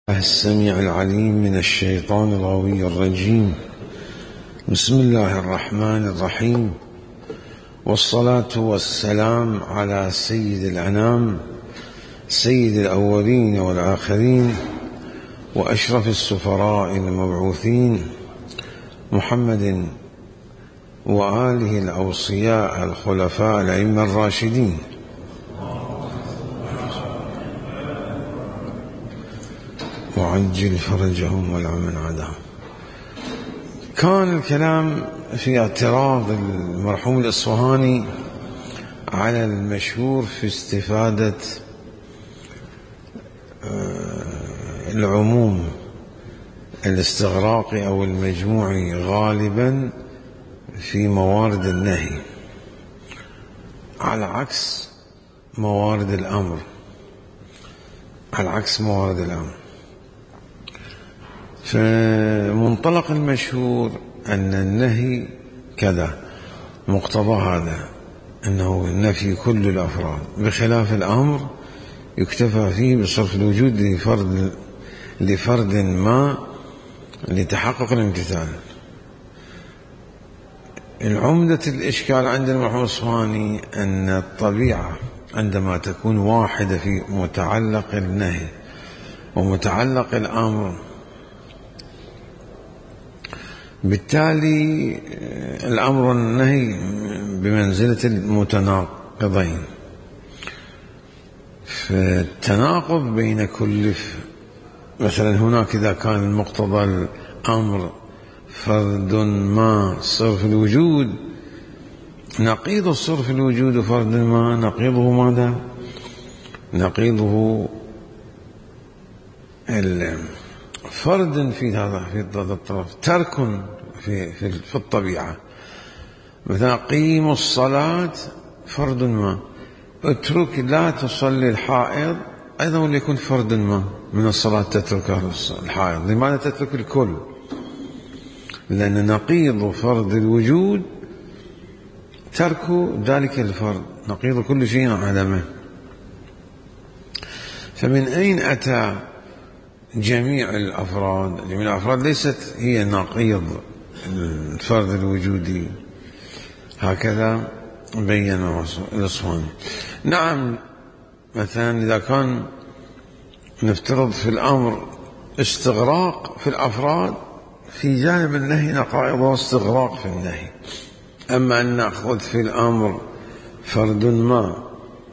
السميع العليم من الشيطان الغوي الرجيم. بسم الله الرحمن الرحيم، والصلاة والسلام على سيد الأنام، سيد الأولين والآخرين، وأشرف السفراء المبعوثين، محمد وآله الأوصياء الخلفاء الأئمة الراشدين. وعجل فرجهم ولا من عداهم. كان الكلام في اعتراض المرحوم الإصفهاني على المشهور في استفادة العموم الاستغراقي أو المجموعي غالبا في موارد النهي على عكس موارد الأمر، فمنطلق المشهور أن النهي كذا، مقتضى هذا أنه نفي كل الأفراد، بخلاف الأمر يكتفى فيه بصرف الوجود لفرد ما لتحقق الامتثال. العمدة الإشكال عند المرحوم الإصفهاني أن الطبيعة عندما تكون واحدة في متعلق النهي ومتعلق الأمر، بالتالي الأمر والنهي بمنزلة المتناقضين، فالتناقض بين كل مثلا هناك إذا كان المقتضى الأمر فرد ما صرف الوجود، نقيض الصرف الوجود فرد ما نقيضه ماذا؟ نقيضه فرد في هذا الطرف، ترك في الطبيعة. مثلا قيموا الصلاة فرد ما، اترك لا تصلي الحائض أيضا وليكن فرد ما من الصلاة تترك الحائض. لماذا تترك الكل؟ لأن نقيض فرض الوجود ترك ذلك الفرد، نقيض كل شيء عدمه. فمن أين أتى جميع الأفراد ليست هي نقيض الفرد الوجودي، هكذا بين الإصفهاني. نعم، مثلا إذا كان نفترض في الأمر استغراق في الأفراد، في جانب النهي نقائض واستغراق في النهي. أما أن نأخذ في الأمر فرد ما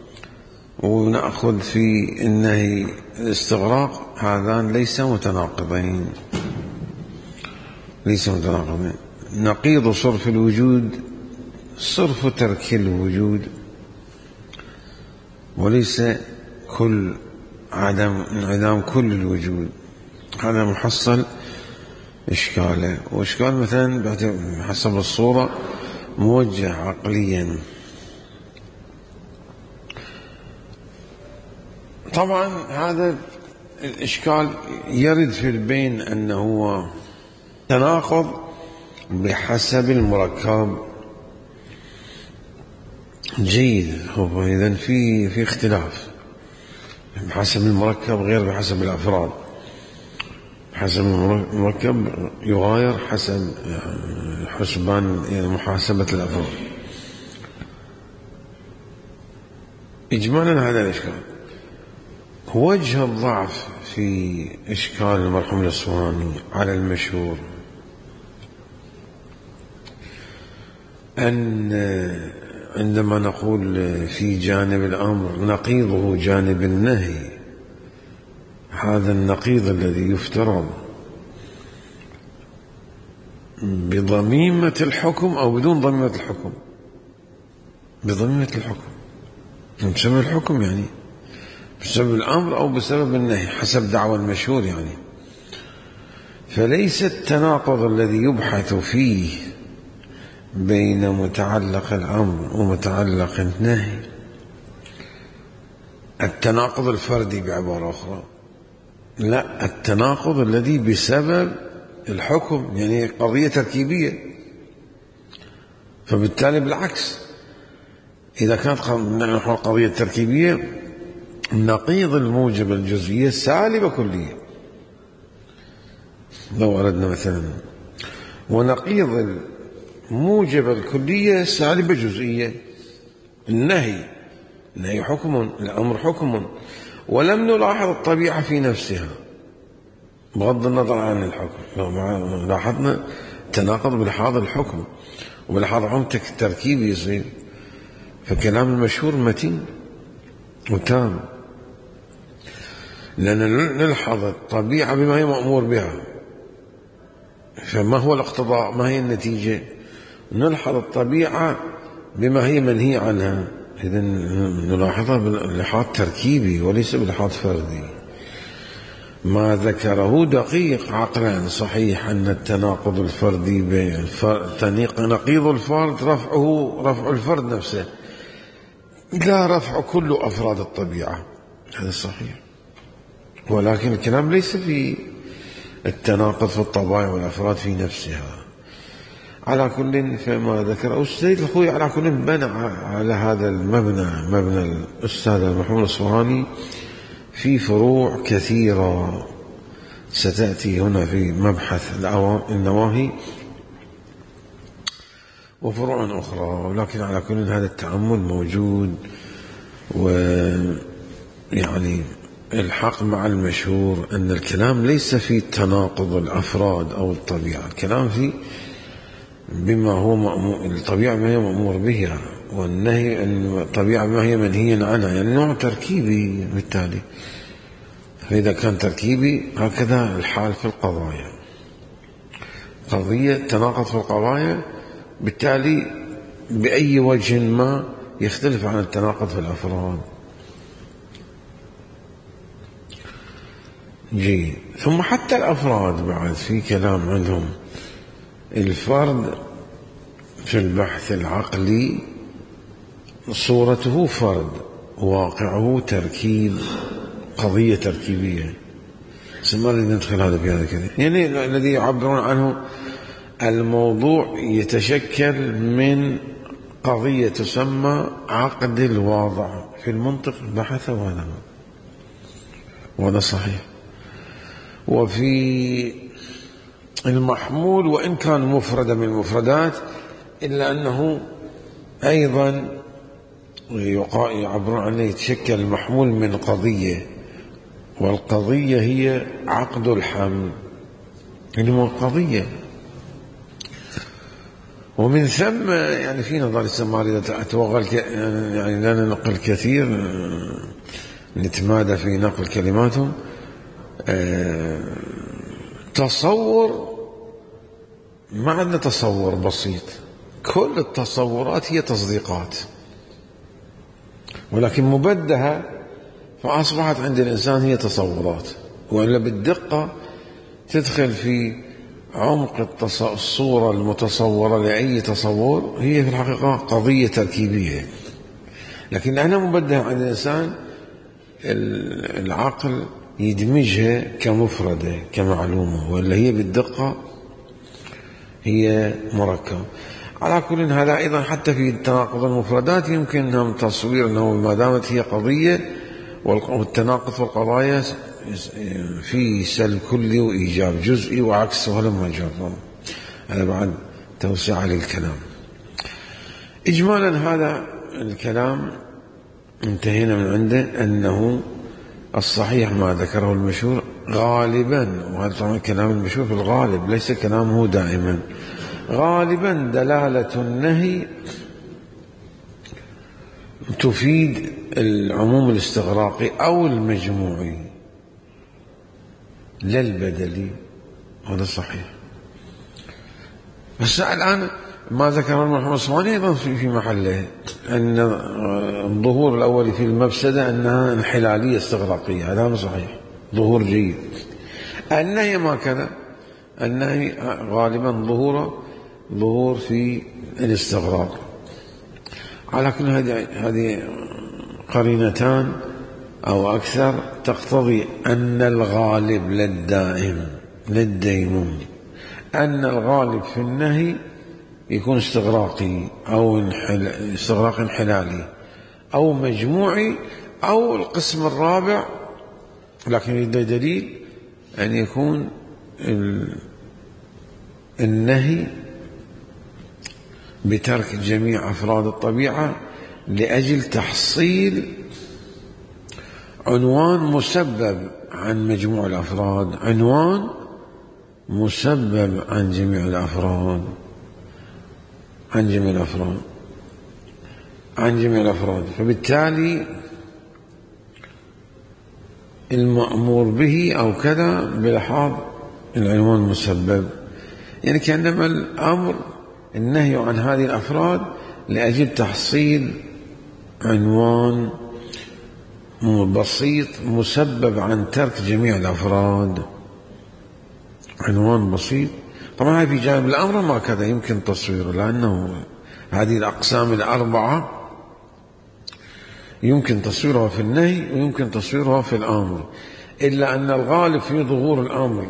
ونأخذ في النهي الاستغراق، هذان ليس متناقضين. نقيض صرف الوجود صرف ترك الوجود، وليس كل انعدام كل الوجود. هذا محصل إشكاله، وإشكال مثلا حسب الصورة موجه عقليا. طبعا هذا الإشكال يرد في البين أنه تناقض بحسب المركب. جيد، إذن في اختلاف بحسب المركب غير بحسب الأفراد. حسب المركب يغاير حسب حسبان، يعني محاسبة الأفراد. إجمالا هذا الإشكال. وجه الضعف في إشكال المرحوم الإصفهاني على المشهور أن عندما نقول في جانب الأمر نقيضه جانب النهي، هذا النقيض الذي يفترض بضميمة الحكم أو بدون ضميمة الحكم، بضميمة الحكم، بسبب الحكم، يعني بسبب الأمر أو بسبب النهي حسب دعوى المشهور يعني. فليس التناقض الذي يبحث فيه بين متعلق الأمر ومتعلق النهي التناقض الفردي بعبارة أخرى، لا، التناقض الذي بسبب الحكم، يعني قضية تركيبية. فبالتالي بالعكس، إذا كانت قضية تركيبية، نقيض الموجب الجزئية سالبة كلية، لو أردنا مثلا. ونقيض الموجب الكلية سالبة جزئية. النهي حكم، الأمر حكم، ولم نلاحظ الطبيعة في نفسها بغض النظر عن الحكم. لو لاحظنا تناقض بلحاظ الحكم وبلحاظ عمق التركيب يصير، فكلام المشهور متين وتام، لأن نلحظ الطبيعة بما هي مأمور بها، فما هو الاقتضاء، ما هي النتيجة، نلحظ الطبيعة بما هي منهي عنها. إذن نلاحظها بلحاظ تركيبي وليس بلحاظ فردي. ما ذكره دقيق عقلا صحيح أن التناقض الفردي نقيض الفرد رفع الفرد نفسه، لا رفع كل أفراد الطبيعة، هذا صحيح. ولكن الكلام ليس في التناقض في الطبائع والأفراد في نفسها. على كل فيما ذكر السيد الخوي على كل بنى على هذا المبنى، مبنى الأستاذ محمود الصوراني، في فروع كثيرة ستأتي هنا في مبحث النواهي وفروع أخرى. ولكن على كل هذا التأمل موجود، ويعني الحق مع المشهور أن الكلام ليس في تناقض الأفراد أو الطبيعة، الكلام في بما هو مأمور، الطبيعة ما هي مأمور بها، والنهي الطبيعة ما هي منهي عنها، يعني نوع تركيبي. بالتالي فإذا كان تركيبي هكذا الحال في القضايا، قضية تناقض في القضايا، بالتالي بأي وجه ما يختلف عن التناقض في الأفراد. جيد. ثم حتى الأفراد بعد في كلام عندهم. الفرد في البحث العقلي صورته فرد، واقعه تركيب، قضية تركيبية. ما نريد ندخل هذا في هذا كذا، يعني الذي يعبرون عنه الموضوع يتشكل من قضية تسمى عقد الواضع في المنطق بحث، وهذا صحيح. وفي المحمول وإن كان مفردة من المفردات إلا أنه أيضا يعبرون عنه يتشكل المحمول من قضية، والقضية هي عقد الحمل، اللي هو قضية. ومن ثم يعني في نظر السماري إذا أتوغل يعني لا ننقل كثير، نتمادى في نقل كلماتهم. تصور، ما عندنا تصور بسيط، كل التصورات هي تصديقات، ولكن مبدهة فأصبحت عند الإنسان هي تصورات. وإلا بالدقة تدخل في عمق الصورة المتصورة لأي تصور، هي في الحقيقة قضية تركيبية، لكن لأنها مبدهة عند الإنسان العقل يدمجها كمفردة كمعلومة، ولا هي بالدقة هي مركب. على كل هذا أيضا حتى في تناقض المفردات يمكن تصوير أنه ما دامت هي قضية، والتناقض في القضايا في سلب كلي وإيجاب جزئي وعكسه لما جرب. هذا بعد توسع للكلام. إجمالا هذا الكلام انتهينا من عنده، أنه الصحيح ما ذكره المشهور غالبا، وهذا طبعا كلام المشهور في الغالب ليس كلامه دائما، غالبا دلالة النهي تفيد العموم الاستغراقي أو المجموعي لا البدلي، هذا صحيح. بس الآن ما ذكر محمد الصواني أيضا في محله، أن الظهور الأول في المفسدة أنها انحلالية استغراقية، هذا صحيح، ظهور جيد. النهي ما كذا، النهي غالبا ظهور في الاستغراق. على كل هذه قرينتان أو أكثر تقتضي أن الغالب للدائم للديموم، أن الغالب في النهي يكون استغراقي أو استغراق انحلالي أو مجموعي أو القسم الرابع، لكن يريد دليل أن يكون النهي بترك جميع أفراد الطبيعة لأجل تحصيل عنوان مسبب عن مجموع الأفراد، عنوان مسبب عن جميع الأفراد، عن جميع الأفراد. فبالتالي المأمور به أو كذا بلحاظ العنوان المسبب، يعني كأنما الأمر النهي عن هذه الأفراد لأجل تحصيل عنوان بسيط مسبب عن ترك جميع الأفراد، عنوان بسيط. طبعا في جانب الأمر ما كذا يمكن تصويره، لأنه هذه الأقسام الأربعة يمكن تصويرها في النهي ويمكن تصويرها في الأمر، إلا أن الغالب في ظهور الأمر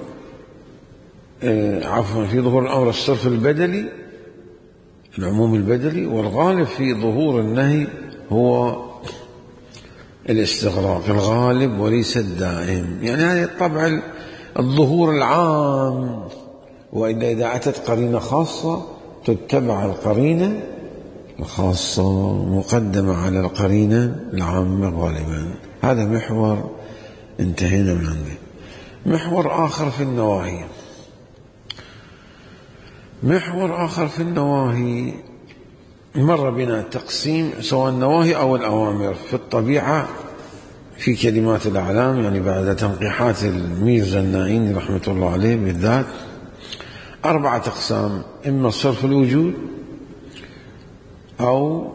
في ظهور الأمر الصرف البدلي، العموم البدلي، والغالب في ظهور النهي هو الاستغراق، الغالب وليس الدائم. يعني هذا طبع الظهور العام، وإلا إذا أتت قرينة خاصة تتبع القرينة الخاصة مقدمة على القرينة العامة غالبا. هذا محور انتهينا من عنده. محور آخر في النواهي، مر بنا تقسيم سواء النواهي أو الأوامر في الطبيعة في كلمات الأعلام، يعني بعد تنقيحات الميرزا النائين رحمة الله عليه بالذات، 4 أقسام: إما صرف الوجود، أو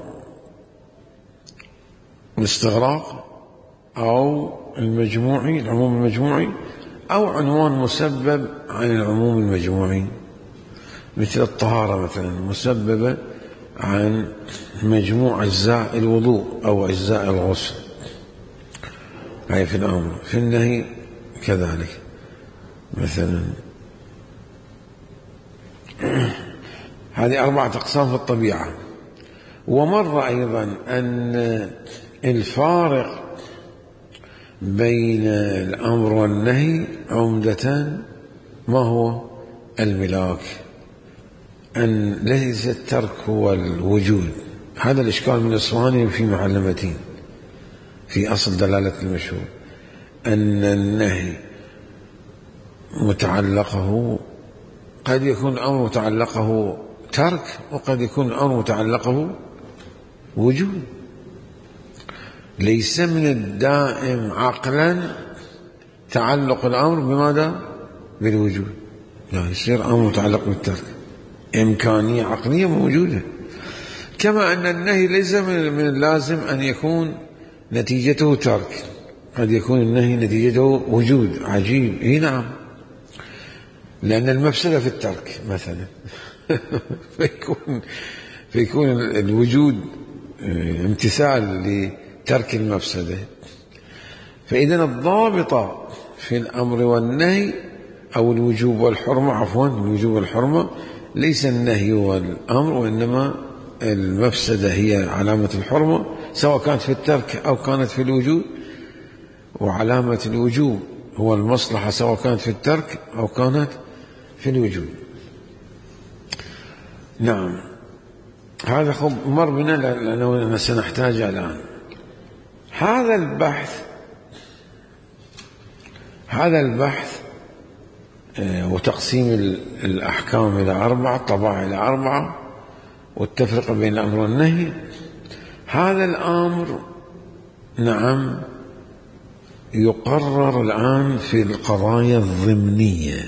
الاستغراق، أو المجموعي، العموم المجموعي، أو عنوان مسبب عن العموم المجموعي، مثل الطهارة مثلا مسببة عن مجموع أجزاء الوضوء أو أجزاء الغسل، هاي في الأمر. في النهي كذلك مثلا. هذه 4 أقسام في الطبيعة. ومر أيضا أن الفارق بين الأمر والنهي عمدة ما هو؟ الملاك، أن ليس الترك هو الوجود. هذا الإشكال من الإصفهاني في معلمتين في أصل دلالة المشهور، أن النهي متعلقه قد يكون الأمر متعلقه ترك، وقد يكون الأمر متعلقه وجود. ليس من الدائم عقلا تعلق الأمر بماذا؟ بالوجود، لا، يصير أمر متعلق بالترك، إمكانية عقلية موجودة. كما أن النهي ليس من اللازم أن يكون نتيجته ترك، قد يكون النهي نتيجته وجود. عجيب. نعم، لأن المفسدة في الترك مثلا فيكون الوجود امتثال لترك المفسدة. فإذا الضابطة في الأمر والنهي أو الوجوب والحرمة، عفوا الوجوب والحرمة، ليس النهي والأمر، وإنما المفسدة هي علامة الحرمة، سواء كانت في الترك أو كانت في الوجود، وعلامة الوجوب هو المصلحة سواء كانت في الترك أو كانت في الوجود. نعم، هذا مر بنا لأنه سنحتاج الآن. هذا البحث وتقسيم الأحكام إلى 4، الطبائع إلى 4، والتفرقة بين الأمر والنهي. هذا الأمر نعم يقرر الآن في القضايا الضمنية.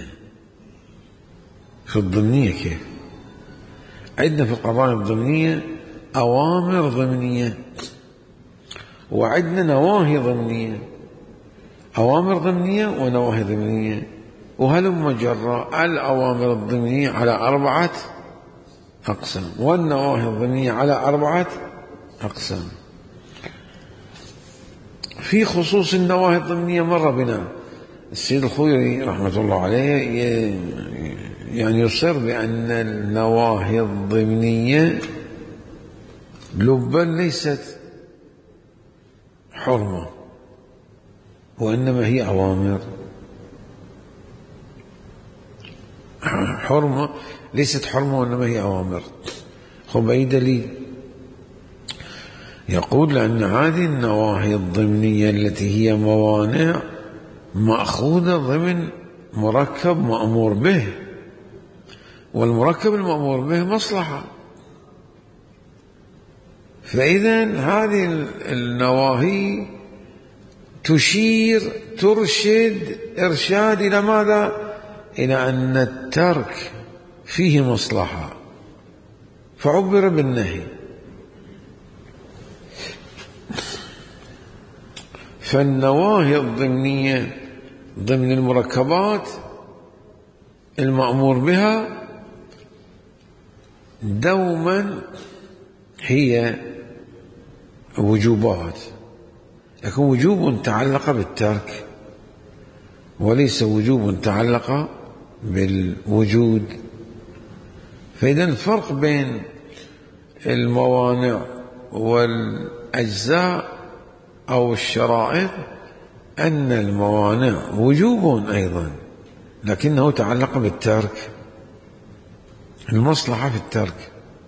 في الضمنية كيف؟ عندنا في القضايا الضمنية أوامر ضمنية، وعندنا نواهي ضمنية، أوامر ضمنية ونواهي ضمنية. وهلم جرى الأوامر الضمنية على 4 أقسام، والنواهي الضمنية على 4 أقسام. في خصوص النواهي الضمنية مر بنا السيد الخوئي رحمة الله عليه، يعني يصر بأن النواهي الضمنية لبا ليست حرمة، وإنما هي أوامر. حرمة ليست حرمة وإنما هي أوامر. خب أي دليل؟ يقول لأن هذه النواهي الضمنية التي هي موانع مأخوذة ضمن مركب مأمور به، والمركب المأمور به مصلحة، فإذا هذه النواهي ترشد إرشاد إلى ماذا؟ إلى أن الترك فيه مصلحة، فعبر بالنهي. فالنواهي الضمنية ضمن المركبات المأمور بها دوما هي وجوبات، لكن وجوب تعلق بالترك وليس وجوب تعلق بالوجود. فإذا الفرق بين الموانع والأجزاء أو الشرائط أن الموانع وجوب أيضا لكنه تعلق بالترك، المصلحة في الترك.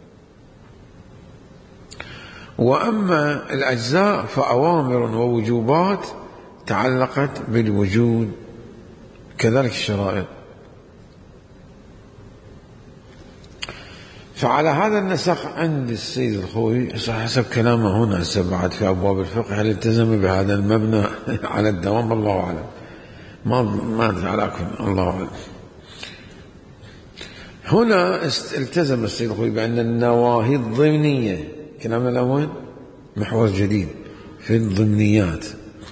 وأما الأجزاء فأوامر ووجوبات تعلقت بالوجود، كذلك الشرائط. فعلى هذا النسق عند السيد الخوئي حسب كلامه هنا بعد في أبواب الفقه هل التزم بهذا المبنى على الدوام؟ الله أعلم، ما أدري علىكم، الله أعلم. هنا التزم السيد الخوئي بأن النواهي الضمنية، كلامنا الأول محور جديد في الضمنيات،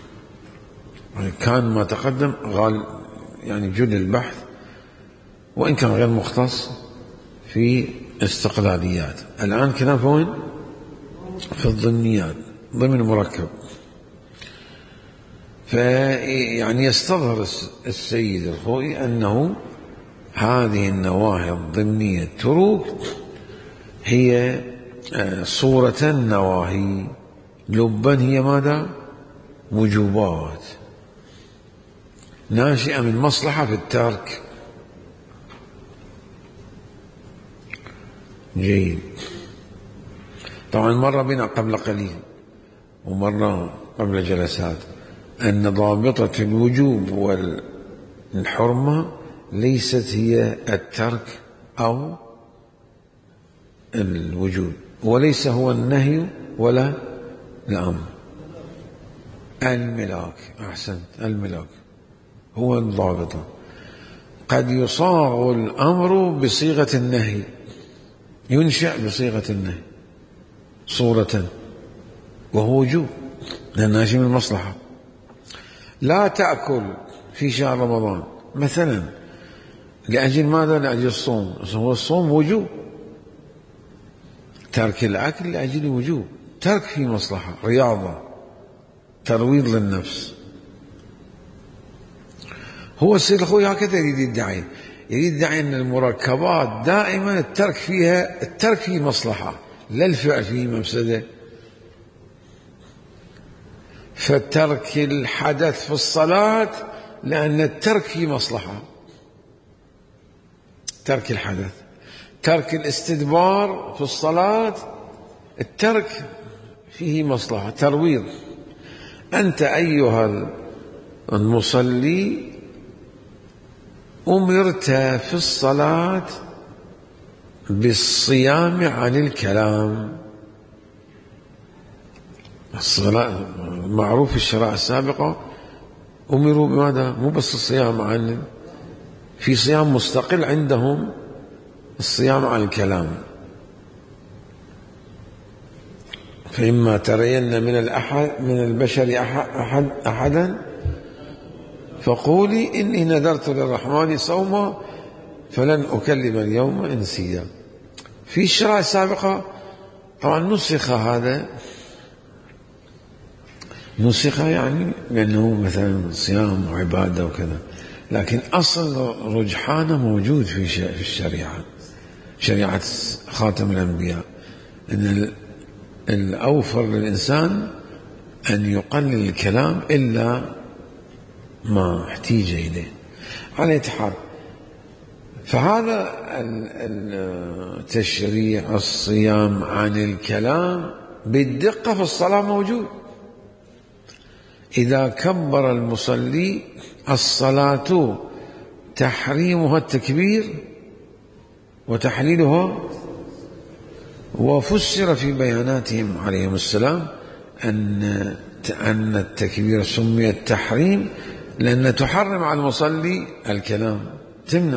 كان ما تقدم قال يعني جل البحث وإن كان غير مختص في استقلاليات، الآن كلام في وين؟ في الضمنيات ضمن مركب. فيعني يستظهر السيد الخوئي أنه هذه النواهي الضمنية التروك هي صورة النواهي، لبا هي ماذا؟ وجوبات ناشئة من مصلحة في الترك. جيد. طبعا مر بنا قبل قليل ومر قبل جلسات أن ضابطة الوجوب والحرمة ليست هي الترك أو الوجود، وليس هو النهي ولا الأمر. الملاك، أحسنت، الملاك هو الضابطة. قد يصاغ الأمر بصيغة النهي، ينشأ بصيغة النهي صورة، وهو وجوب لأنه ناشئ من المصلحة. لا تأكل في شهر رمضان مثلا لأجل ماذا؟ لأجل الصوم، هو الصوم وجوب، ترك الأكل لأجل وجوب، ترك في مصلحة، رياضة، ترويض للنفس. هو السيد الخوئي هكذا يريد يدعي أن المركبات دائما الترك فيه مصلحة، لا الفعل فيه مفسدة. فترك الحدث في الصلاة لأن الترك فيه مصلحة، ترك الحدث. ترك الاستدبار في الصلاة الترك فيه مصلحة، ترويض. أنت أيها المصلي أمرت في الصلاة بالصيام عن الكلام. الصلاة معروف في الشرائع السابقة أمروا بماذا؟ مو بس الصيام عن، في صيام مستقل عندهم الصيام عن الكلام. فإما ترين من البشر أحدا فقولي إني نذرت للرحمن صوما فلن أكلم اليوم إنسيا. في الشرائع السابقة طبعا نسخ يعني لأنه مثلا صيام وعبادة وكذا، لكن أصل رجحانه موجود في الشريعة، شريعة خاتم الأنبياء، أن الأوفر للإنسان أن يقلل الكلام إلا ما احتيج إليه. على أي حال، فهذا التشريع الصيام عن الكلام بالدقة في الصلاة موجود. إذا كبر المصلي الصلاة تحريمها التكبير وتحليلها، وفسر في بياناتهم عليهم السلام أن التكبير سمي التحريم لأن تحرم على المصلي الكلام، تمنع.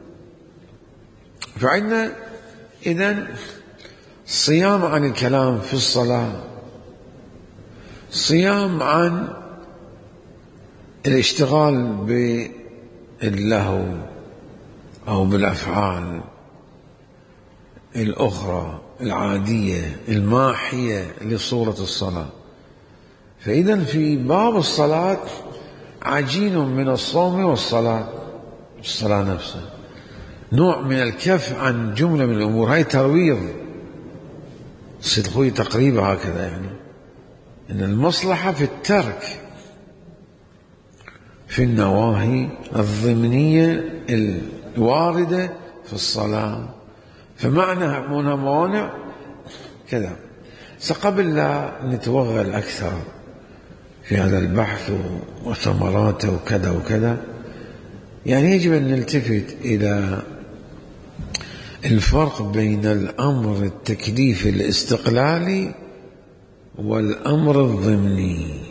فعندنا إذن صيام عن الكلام في الصلاة، صيام عن الاشتغال باللهو أو بالأفعال الأخرى العادية الماحية لصورة الصلاة. فإذن في باب الصلاة عجين من الصوم والصلاة، الصلاة نفسها نوع من الكف عن جملة من الأمور. هاي ترويض صدقوي تقريبا هكذا، يعني إن المصلحة في الترك في النواهي الضمنية الواردة في الصلاة، فمعنى منها موانع كذا. قبل لا نتوغل أكثر في هذا البحث وثمراته وكذا وكذا، يعني يجب أن نلتفت إلى الفرق بين الأمر التكليفي الاستقلالي والأمر الضمني.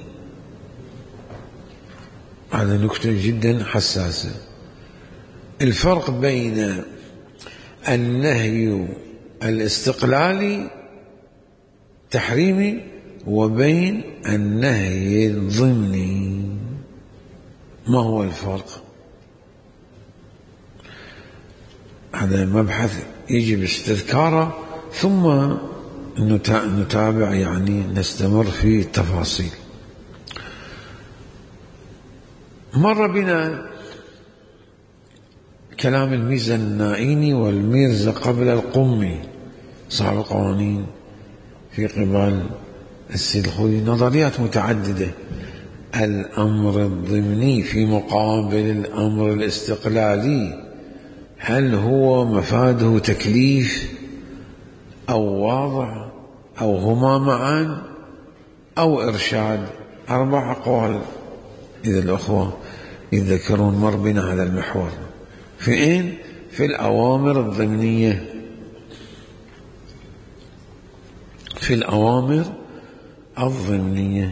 هذا نكتة جدا حساسة. الفرق بين النهي الاستقلالي تحريمي وبين النهي الضمني، ما هو الفرق؟ هذا مبحث يجب استذكاره ثم نتابع، يعني نستمر في التفاصيل. مر بنا كلام الميرزا النائيني والميرزا قبل القمي صاحب القوانين في قبال السيد الخوي، نظريات متعددة. الأمر الضمني في مقابل الأمر الاستقلالي، هل هو مفاده تكليف أو واضع أو هما معا أو إرشاد؟ 4 أقوال إذا الأخوة يتذكرون. مر بنا هذا المحور فين؟ في الأوامر الضمنية، في الأوامر الضمنية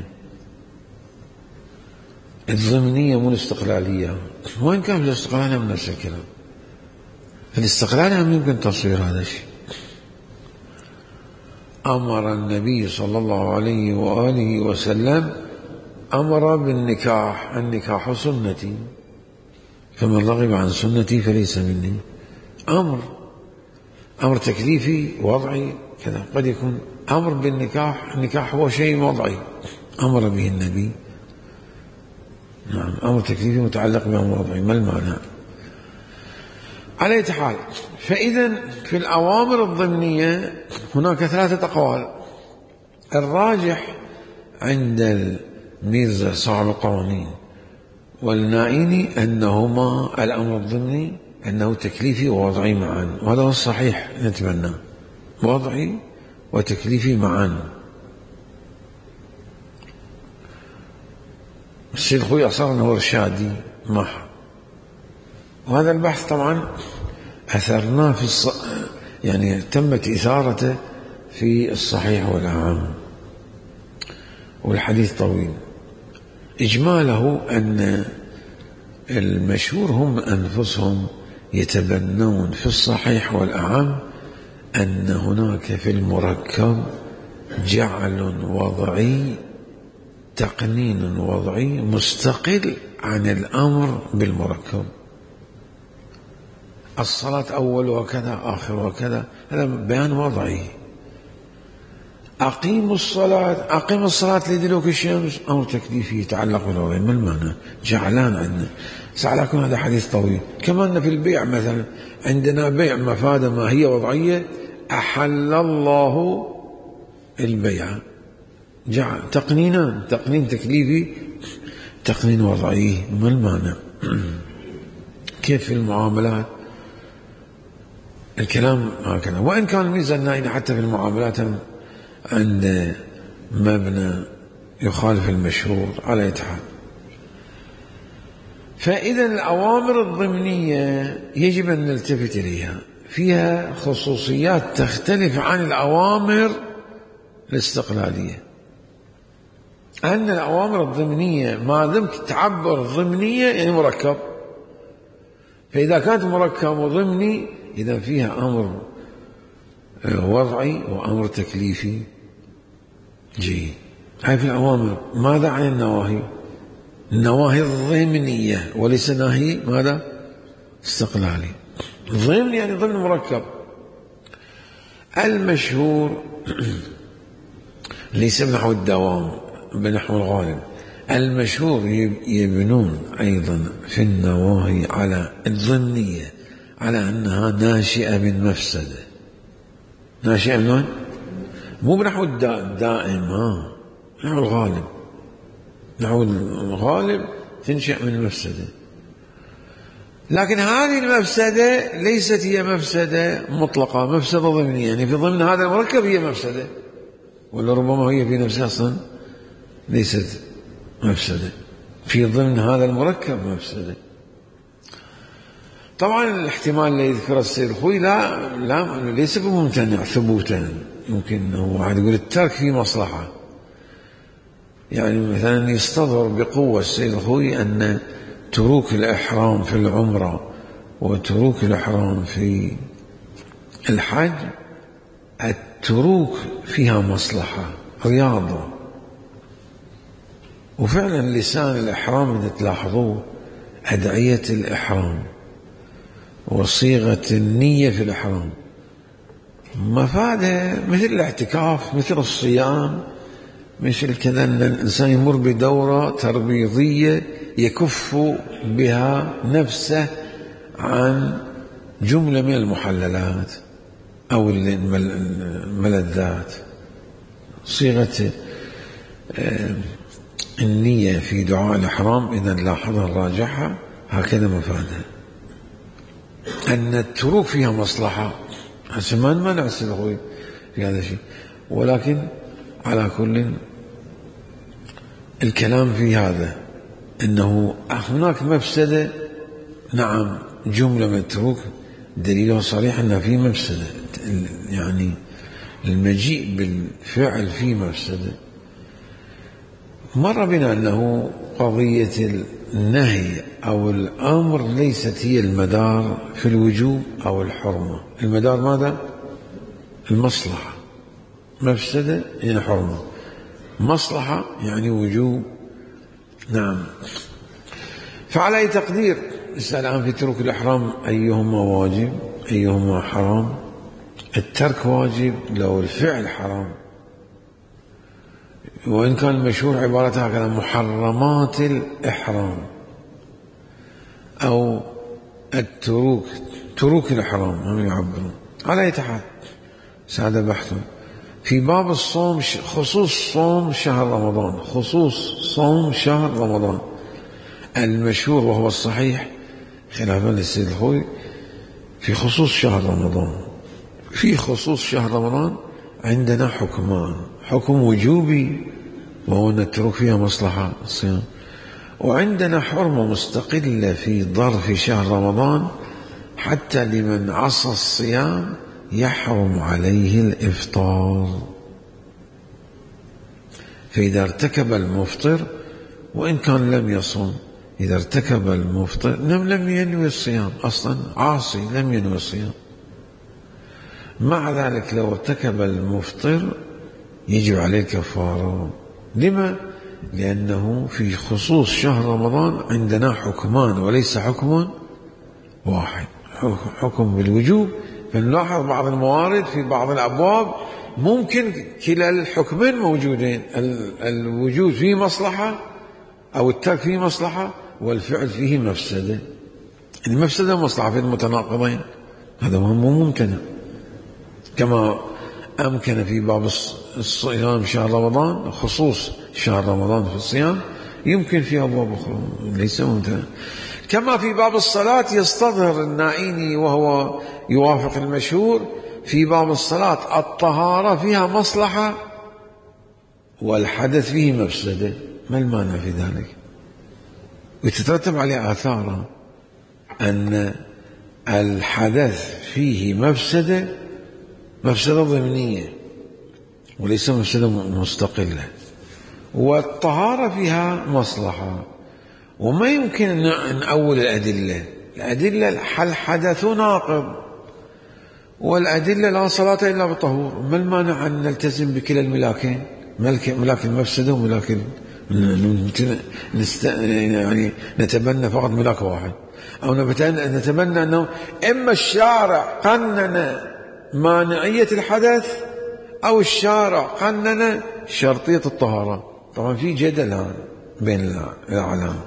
مو الاستقلالية، وإن كان في الاستقلالية من نفس الكلام. في الاستقلالية هم يمكن تصوير هذا الشيء. أمر النبي صلى الله عليه وآله وسلم أمر بالنكاح، النكاح سنتي فمن رغب عن سنتي فليس مني. أمر تكليفي وضعي كذا. قد يكون أمر بالنكاح، النكاح هو شيء وضعي أمر به النبي، نعم، أمر تكليفي متعلق بأمر وضعي، ما المعنى؟ على أي حال، فإذا في الأوامر الضمنية هناك 3 أقوال. الراجح عند الميرزا صاحب القوانين والنائيني أنهما الأمر الضمني أنه تكليفي ووضعي معا، وهذا هو الصحيح نتمنى، وضعي وتكليفي معا. السيد خوي أصلا أنه إرشادي معه، وهذا البحث طبعا أثرناه في يعني تمت إثارته في الصحيح والأعم، والحديث طويل. إجماله أن المشهور هم أنفسهم يتبنون في الصحيح والأعم أن هناك في المركب جعل وضعي، تقنين وضعي مستقل عن الأمر بالمركب. الصلاة أول وكذا آخر وكذا، هذا بيان وضعي. أقيم الصلاة لدلوك الشمس، أمر تكليفي يتعلق بالوضع. ما المعنى؟ جعلان عندنا. سألكم هذا حديث طويل. كما أن في البيع مثلا عندنا بيع مفاد ما هي وضعية، أحل الله البيع، جعل تقنينان، تقنين تكليفي، تقنين وضعي. ما المعنى؟ كيف في المعاملات الكلام هكذا. وإن كان الميزة النائلة حتى في المعاملات عند مبنى يخالف المشهور على أي حال. فإذا الأوامر الضمنية يجب أن نلتفت إليها، فيها خصوصيات تختلف عن الأوامر الاستقلالية. أن الأوامر الضمنية ما دمت تعبر ضمنية يعني مركب، فإذا كانت مركب وضمني إذا فيها أمر وضعي وأمر تكليفي جيد. هاي في الأوامر. ماذا عن النواهي؟ النواهي الضمنية وليس ناهي ماذا؟ استقلالي. ضمن يعني ضمن مركب. المشهور ليس بنحو الدوام بنحو الغالب. المشهور يبنون أيضا في النواهي على الضمنية على أنها ناشئة من مفسدة. ناشئة من مو بنحو الدائم، نحو الغالب. نحو الغالب تنشأ من مفسدة، لكن هذه المفسدة ليست هي مفسدة مطلقة، مفسدة ضمنية، يعني في ضمن هذا المركب هي مفسدة، ولا ربما هي في نفسها أصلا ليست مفسدة، في ضمن هذا المركب مفسدة. طبعا الاحتمال اللي يذكره السيد الخوي لا ليس بممتنع ثبوتا. يمكن هو واحد يقول الترك فيه مصلحة، يعني مثلا يستظهر بقوة السيد الخوي أن تروك الإحرام في العمرة وتروك الإحرام في الحج التروك فيها مصلحة رياضة. وفعلا لسان الإحرام إذا تلاحظوه أدعية الإحرام وصيغة النية في الإحرام مفادها مثل الاعتكاف، مثل الصيام، مثل كذا أن الإنسان يمر بدورة تربيضية يكف بها نفسه عن جملة من المحللات أو الملذات. صيغة النية في دعاء الإحرام إذا لاحظها راجعها هكذا مفادها، أن التروك فيها مصلحة. حسن ما نعسل في هذا الشيء، ولكن على كل الكلام في هذا أنه هناك مفسدة. نعم جملة من التروك دليله صريح أنها في مفسدة، يعني المجيء بالفعل في مفسدة. مر بنا أنه قضية النهي أو الأمر ليست هي المدار في الوجوب أو الحرمة. المدار ماذا؟ المصلحة. مفسدة يعني حرمة، مصلحة يعني وجوب. نعم. فعلى أي تقدير الآن في ترك الإحرام أيهما واجب أيهما حرام؟ الترك واجب لو الفعل حرام، وإن كان المشهور عبارتها هكذا محرمات الإحرام أو التروك، تروك الإحرام هم يعبرون. على أي حال هذا بحث في باب الصوم، خصوص صوم شهر رمضان، خصوص صوم شهر رمضان. المشهور وهو الصحيح خلافا للسيد الخوي في خصوص شهر رمضان. في خصوص شهر رمضان عندنا حكمان: حكم وجوبي وهو أن الترك فيها مصلحة الصيام، وعندنا حرمة مستقلة في ظرف شهر رمضان حتى لمن عصى الصيام يحرم عليه الإفطار. فإذا ارتكب المفطر وإن كان لم يصوم، إذا ارتكب المفطر لم ينوي الصيام أصلا، عاصي لم ينوي الصيام، مع ذلك لو ارتكب المفطر يجب عليه الكفارة. لما؟ لأنه في خصوص شهر رمضان عندنا حكمان وليس حكم واحد، حكم بالوجوب. فنلاحظ بعض الموارد في بعض الأبواب ممكن كلا الحكمين موجودين، الوجود فيه مصلحة أو الترك فيه مصلحة والفعل فيه مفسدة. المفسدة ومصلحة في المتناقضين، هذا مو ممتنع. كما أمكن في باب الصيام شهر رمضان، خصوص شهر رمضان في الصيام، يمكن في أبواب أخرى ليس ممتنع. كما في باب الصلاة يستظهر النائيني وهو يوافق المشهور في باب الصلاة الطهارة فيها مصلحة والحدث فيه مفسدة، ما المانع في ذلك؟ وتترتب عليه آثاره أن الحدث فيه مفسدة ضمنية وليس مفسدة مستقلة، والطهارة فيها مصلحة. وما يمكن أن نأول الأدلة الحدث ناقض، والأدلة لا صلاة إلا بطهور، ما المانع أن نلتزم بكلا الملاكين، ملاك المفسدة وملاك يعني نتبنى فقط ملاك واحد، أو نتبنى أنه إما الشارع قنن مانعية الحدث أو الشارع قنن شرطية الطهارة. طبعا في جدل بين الأعلام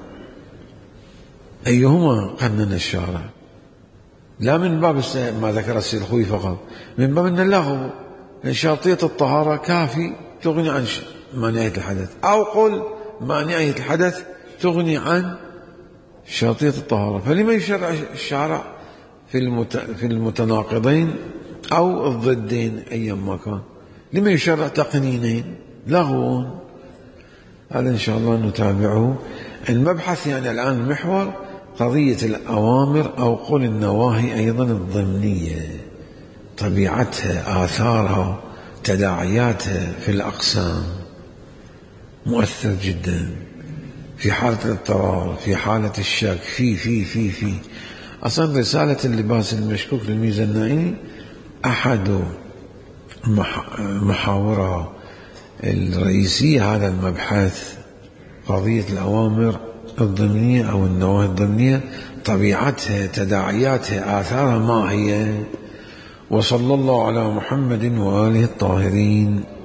أيهما قنن الشارع، لا من باب ما ذكر السيد الخوي فقط، من باب أن اللغو أن شرطية الطهارة كافي تغني عن مانعية الحدث، أو قل مانعية الحدث تغني عن شرطية الطهارة. فلما يشرع الشارع في المتناقضين أو الضدين أيما كان؟ لما يشرع تقنينين؟ لغو. هذا إن شاء الله نتابعه. المبحث يعني الآن المحور قضية الأوامر أو قل النواهي أيضا الضمنية، طبيعتها، آثارها، تداعياتها في الأقسام مؤثر جدا في حالة الاضطرار، في حالة الشك، في أصلا رسالة اللباس المشكوك للميزة النائي أحد محاورها الرئيسية هذا المبحث، قضية الأوامر الضمنية أو النواهي الضمنية، طبيعتها، تداعياتها، آثارها ما هي. وصلى الله على محمد وآله الطاهرين.